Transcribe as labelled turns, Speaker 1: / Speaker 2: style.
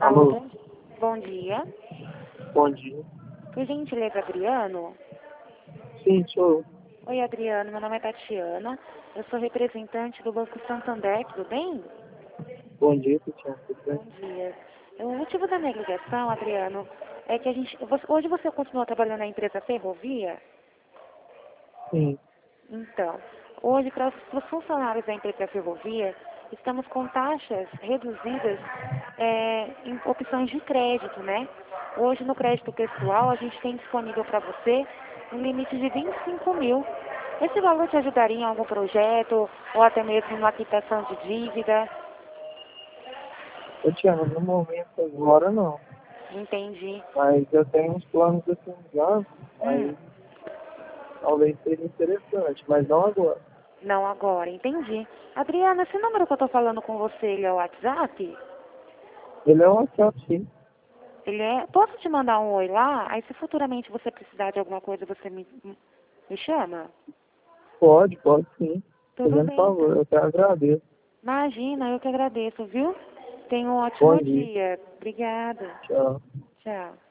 Speaker 1: Alô,
Speaker 2: Alô?
Speaker 1: bom dia.
Speaker 2: Bom dia.
Speaker 1: Por gentileza, Adriano?
Speaker 2: Sim, sou eu.
Speaker 1: Oi, Adriano, meu nome é Tatiana. Eu sou representante do Banco Santander, tudo bem?
Speaker 2: Bom dia, Tatiana. Tudo
Speaker 1: Bom
Speaker 2: bem?
Speaker 1: dia. O motivo da minha ligação, Adriano, é que hoje você continua trabalhando na empresa Ferrovia?
Speaker 2: Sim.
Speaker 1: Então, hoje para os funcionários da empresa Ferrovia, estamos com taxas reduzidas em opções de crédito, né? Hoje no crédito pessoal a gente tem disponível para você um limite de 25 mil. Esse valor te ajudaria em algum projeto ou até mesmo na quitação de dívida?
Speaker 2: Tatiana, no momento agora não.
Speaker 1: Entendi.
Speaker 2: Mas eu tenho uns planos assim já,
Speaker 1: Hum,
Speaker 2: aí talvez seja interessante, mas não agora.
Speaker 1: não agora, entendi. Adriana, esse número que eu estou falando com você, ele é o WhatsApp?
Speaker 2: Ele é um WhatsApp, sim.
Speaker 1: Ele é. Posso te mandar um oi lá? Aí se futuramente você precisar de alguma coisa, você me chama?
Speaker 2: Pode sim.
Speaker 1: Tudo
Speaker 2: Fazendo
Speaker 1: bem, então.
Speaker 2: favor, eu até agradeço.
Speaker 1: Imagina, eu que agradeço, viu? Tenha um
Speaker 2: Bom
Speaker 1: ótimo
Speaker 2: dia.
Speaker 1: dia. Obrigada.
Speaker 2: Tchau.
Speaker 1: Tchau.